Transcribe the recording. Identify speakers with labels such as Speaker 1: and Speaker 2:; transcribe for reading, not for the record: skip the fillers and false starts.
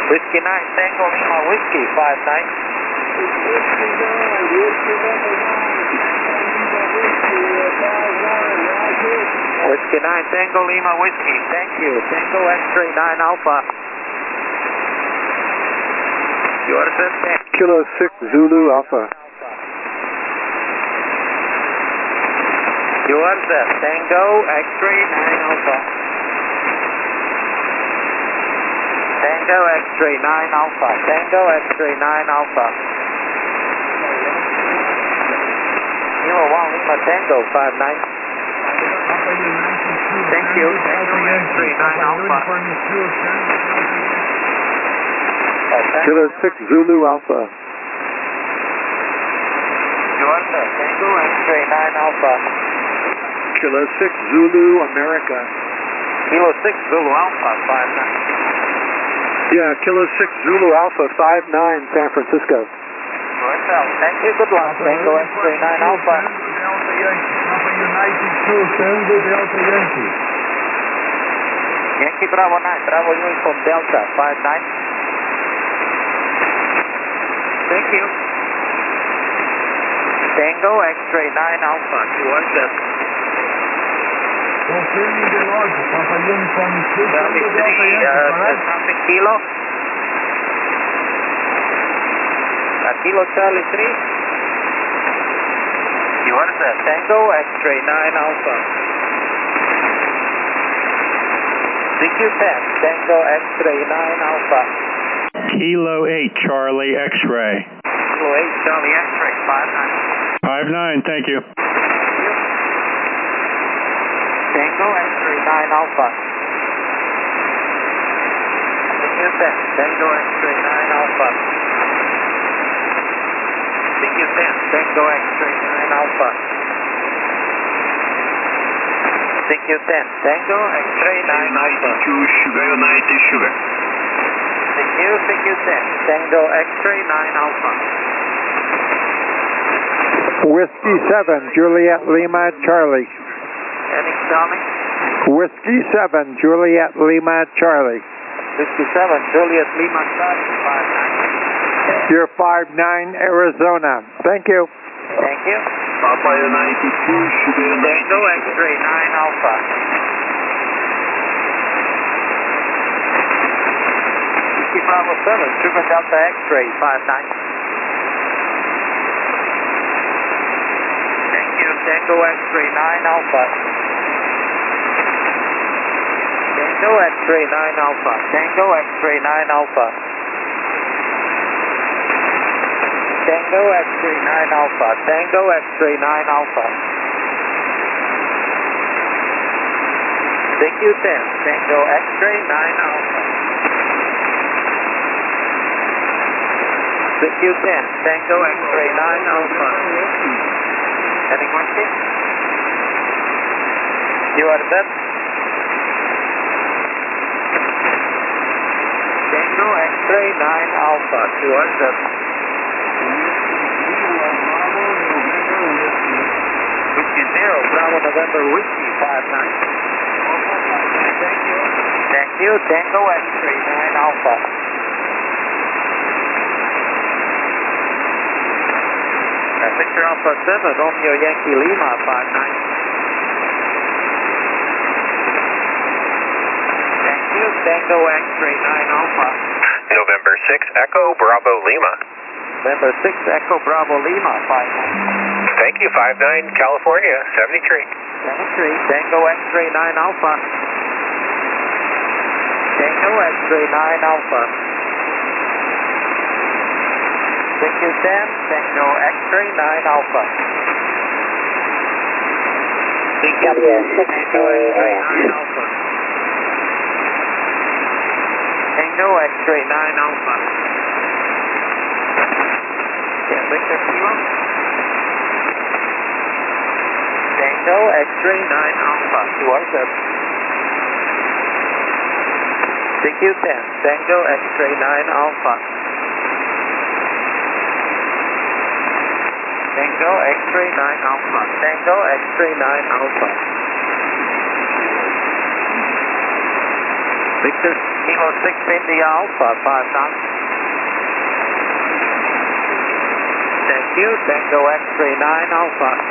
Speaker 1: Whiskey 9, Tango Lima, Whiskey 59. Whiskey 9, Tango Lima, Whiskey, thank you. Tango X-ray 9 Alpha. You are set.
Speaker 2: Kilo 6 Zulu Alpha.
Speaker 1: You are set. Tango X-ray 9 Alpha. Tango X-ray 9 Alpha. Tango X-ray 9 Alpha. Kilo 1 Lima Tango 59. Thank you. Tango X-ray 9 Alpha.
Speaker 2: Kilo 6 Zulu Alpha.
Speaker 1: You are set. Tango X-ray 9 Alpha.
Speaker 2: Kilo 6 Zulu America.
Speaker 1: Kilo 6 Zulu Alpha 59.
Speaker 2: Yeah, Kilo 6 Zulu Alpha 59 San Francisco.
Speaker 1: Thank you, good luck. Tango X-ray 9 Alpha.
Speaker 3: Delta Yankee. Papa United 2 Tango Delta Yankee.
Speaker 1: Yankee Bravo 9, Bravo Uniform Delta 59. Thank you. Tango X-ray 9 Alpha, you are set.
Speaker 3: Confirming the log. Papa Uniform 2 Tango Delta Yankee, correct?
Speaker 1: Traffic Kilo. Kilo Charlie 3. You are set. Tango X-ray 9 Alpha. CQ10, Tango X-ray 9 Alpha.
Speaker 4: Kilo 8 Charlie X-ray.
Speaker 1: Kilo 8 Charlie X-ray 59.
Speaker 4: 59, thank you.
Speaker 1: Tango X-ray 9 Alpha. CQ10, Tango X-ray 9 Alpha. CQ10, Tango X-ray 9 Alpha. CQ10, Tango X-ray 9 Alpha.
Speaker 4: Sugar United Sugar.
Speaker 1: CQ10, Tango X-ray 9 Alpha.
Speaker 2: Whiskey 7 Juliet Lima Charlie.
Speaker 1: Heading Charlie.
Speaker 2: Whiskey 7 Juliet Lima Charlie.
Speaker 1: Whiskey 7, Juliet Lima Charlie 59.
Speaker 2: You're 59 Arizona. Thank you.
Speaker 1: Thank you.
Speaker 4: Papa United 2 Sugar
Speaker 1: Tango X-ray 9 Alpha. Whiskey Bravo 7, Sugar Delta X-ray 59. Thank you. Tango X-ray 9 Alpha. Tango X-ray 9 Alpha. Tango X-ray 9 Alpha. Tango X-ray 9 Alpha. Tango X-ray 9 Alpha. CQ10, Tango X-ray 9 Alpha. CQ10, Tango X-ray 9 Alpha. Heading Whiskey. You are set. Tango X-ray 9 Alpha. You are set. Whiskey 0, Bravo November Whiskey 59. Thank you. Thank you. Tango X-ray 9 Alpha. Victor Alpha 7, Romeo Yankee Lima 59. Thank you. Tango X-ray 9 Alpha.
Speaker 5: November 6 Echo Bravo Lima.
Speaker 1: November 6 Echo Bravo Lima 59.
Speaker 5: Thank you, 59 California 73.
Speaker 1: 73, Tango X-ray 9 Alpha. Tango X-ray 9 Alpha. CQ10, Tango X-ray 9 Alpha. CQ10, Tango X-ray 9 Alpha. Tango X-ray 9 Alpha. Yeah, Victor Kilo. Tango X-ray 9 Alpha. You are set. CQ10, Tango X-ray 9 Alpha. Tango X-ray 9 Alpha. Tango X-ray 9 Alpha. Victor. Kilo 6 India Alpha, 5 knots. Thank you, Tango X-ray 9 Alpha.